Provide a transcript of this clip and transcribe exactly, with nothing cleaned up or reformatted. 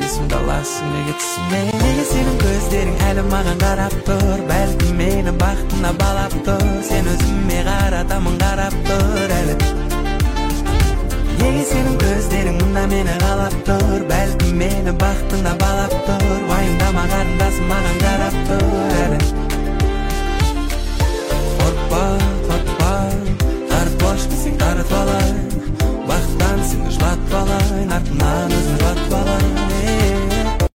есімді аласың неге түсіме неге сенің көздерің әлі маған қарап тұр бәлкім мені бақытына балап тұр сен өзіме қаратамын қарап тұр әлі неге сенің көздерің мұнда мені қалап тұр бәлкім мені бақытына балап тұр